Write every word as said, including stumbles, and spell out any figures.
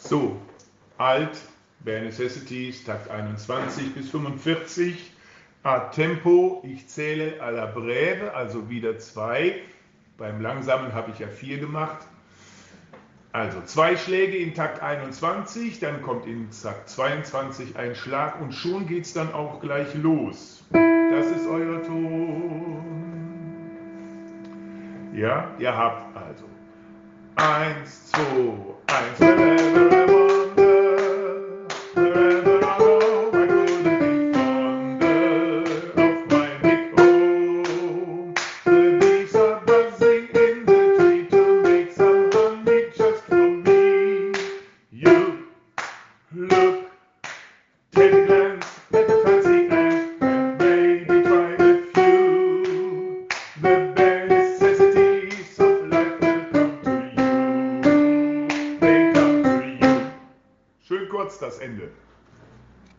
So, Alt, Bare Necessities, Takt einundzwanzig bis fünfundvierzig, a Tempo, ich zähle alla breve, also wieder zwei. Beim Langsamen habe ich ja vier gemacht. Also zwei Schläge in Takt einundzwanzig, dann kommt in Takt zweiundzwanzig ein Schlag und schon geht es dann auch gleich los. Das ist euer Ton. Ja, ihr habt also eins, zwei, eins, wherever I wander, wherever I go, I couldn't be fonder of my big home. The bees are buzzing in the tree to make some honey just for me. You look, take a glance at the fancy ant and maybe try a few. The bare necessities of life will come to you. They come to you. Schön kurz das Ende.